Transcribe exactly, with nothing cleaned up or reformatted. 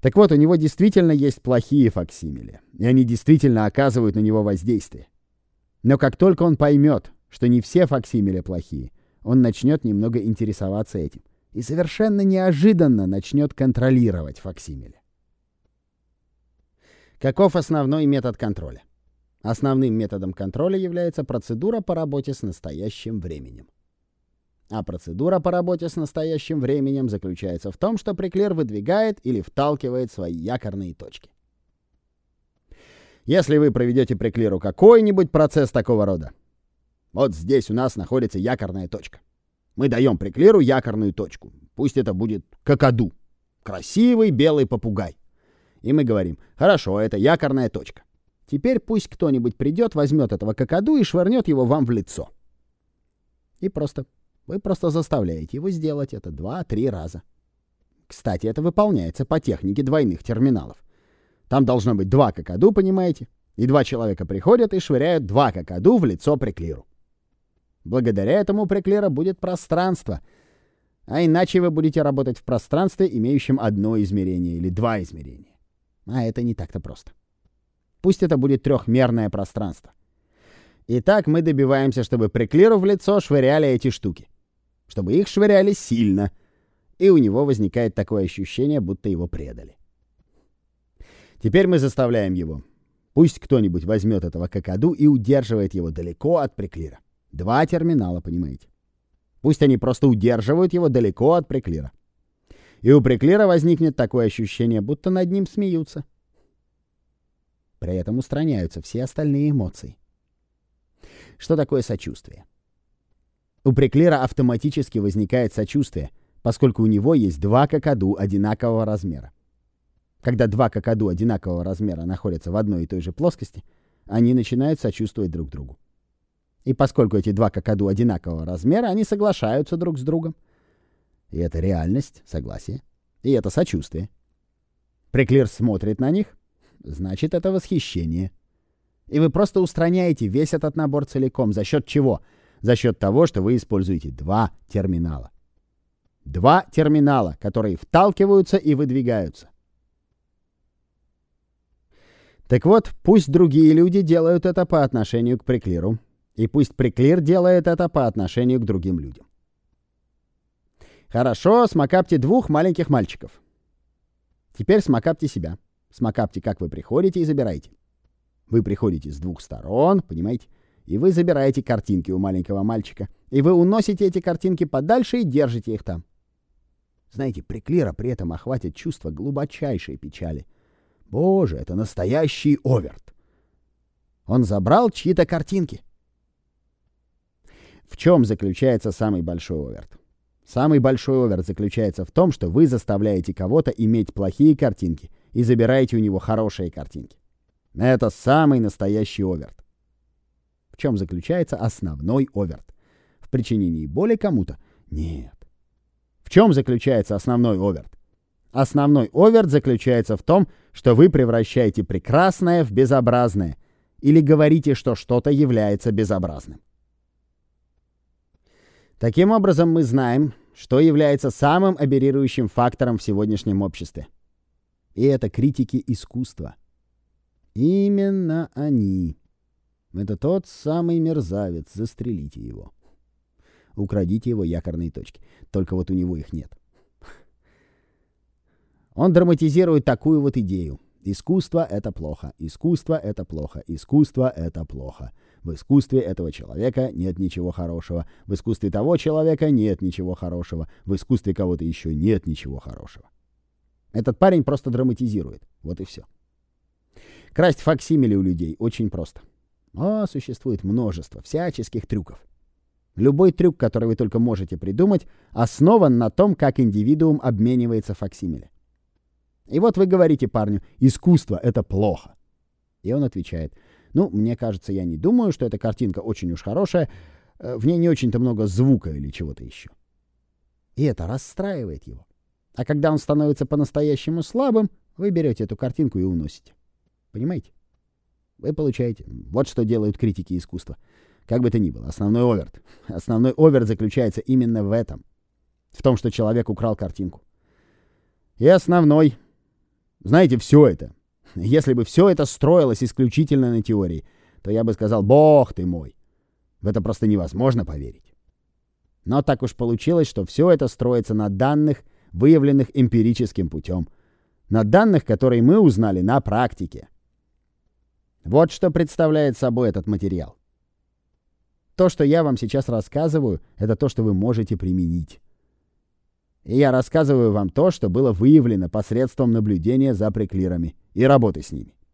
Так вот, у него действительно есть плохие факсимили, и они действительно оказывают на него воздействие. Но как только он поймет, что не все факсимили плохие, он начнет немного интересоваться этим и совершенно неожиданно начнет контролировать факсимили. Каков основной метод контроля? Основным методом контроля является процедура по работе с настоящим временем. А процедура по работе с настоящим временем заключается в том, что Приклир выдвигает или вталкивает свои якорные точки. Если вы проведете Приклиру какой-нибудь процесс такого рода, вот здесь у нас находится якорная точка. Мы даем Приклиру якорную точку. Пусть это будет какаду. Красивый белый попугай. И мы говорим: хорошо, это якорная точка. Теперь пусть кто-нибудь придет, возьмет этого какаду и швырнет его вам в лицо. И просто... Вы просто заставляете его сделать это два-три раза. Кстати, это выполняется по технике двойных терминалов. Там должно быть два какаду, понимаете? И два человека приходят и швыряют два какаду в лицо Приклиру. Благодаря этому Приклира будет пространство. А иначе вы будете работать в пространстве, имеющем одно измерение или два измерения. А это не так-то просто. Пусть это будет трехмерное пространство. Итак, мы добиваемся, чтобы Приклиру в лицо швыряли эти штуки. Чтобы их швыряли сильно, и у него возникает такое ощущение, будто его предали. Теперь мы заставляем его. Пусть кто-нибудь возьмет этого какаду и удерживает его далеко от Приклира. Два терминала, понимаете? Пусть они просто удерживают его далеко от Приклира. И у Приклира возникнет такое ощущение, будто над ним смеются. При этом устраняются все остальные эмоции. Что такое сочувствие? У Приклира автоматически возникает сочувствие, поскольку у него есть два какаду одинакового размера. Когда два какаду одинакового размера находятся в одной и той же плоскости, они начинают сочувствовать друг другу. И поскольку эти два какаду одинакового размера, они соглашаются друг с другом. И это реальность, согласие. И это сочувствие. Приклир смотрит на них, значит, это восхищение. И вы просто устраняете весь этот набор целиком. За счет чего? За счет того, что вы используете два терминала. Два терминала, которые вталкиваются и выдвигаются. Так вот, пусть другие люди делают это по отношению к Приклиру, и пусть Приклир делает это по отношению к другим людям. Хорошо, смокапьте двух маленьких мальчиков. Теперь смокапьте себя. Смокапьте, как вы приходите, и забирайте. Вы приходите с двух сторон, понимаете? И вы забираете картинки у маленького мальчика. И вы уносите эти картинки подальше и держите их там. Знаете, Приклира при этом охватит чувство глубочайшей печали. Боже, это настоящий оверт. Он забрал чьи-то картинки. В чем заключается самый большой оверт? Самый большой оверт заключается в том, что вы заставляете кого-то иметь плохие картинки и забираете у него хорошие картинки. Это самый настоящий оверт. В чем заключается основной оверт? В причинении боли кому-то? Нет. В чем заключается основной оверт? Основной оверт заключается в том, что вы превращаете прекрасное в безобразное или говорите, что что-то является безобразным. Таким образом, мы знаем, что является самым аберрирующим фактором в сегодняшнем обществе. И это критики искусства. Именно они. Это тот самый мерзавец. Застрелите его. Украдите его якорные точки. Только вот у него их нет. Он драматизирует такую вот идею. Искусство — это плохо. Искусство — это плохо. Искусство — это плохо. В искусстве этого человека нет ничего хорошего. В искусстве того человека нет ничего хорошего. В искусстве кого-то еще нет ничего хорошего. Этот парень просто драматизирует. Вот и все. Красть факсимили у людей очень просто. О, существует множество всяческих трюков. Любой трюк, который вы только можете придумать, основан на том, как индивидуум обменивается факсимили. И вот вы говорите парню: искусство — это плохо. И он отвечает: ну, мне кажется, я не думаю, что эта картинка очень уж хорошая, в ней не очень-то много звука или чего-то еще. И это расстраивает его. А когда он становится по-настоящему слабым, вы берете эту картинку и уносите. Понимаете? Вы получаете... Вот что делают критики искусства. Как бы то ни было, основной оверт. Основной оверт заключается именно в этом. В том, что человек украл картинку. И основной... Знаете, все это, если бы все это строилось исключительно на теории, то я бы сказал: бог ты мой, в это просто невозможно поверить. Но так уж получилось, что все это строится на данных, выявленных эмпирическим путем, на данных, которые мы узнали на практике. Вот что представляет собой этот материал. То, что я вам сейчас рассказываю, это то, что вы можете применить. И я рассказываю вам то, что было выявлено посредством наблюдения за преклирами и работы с ними.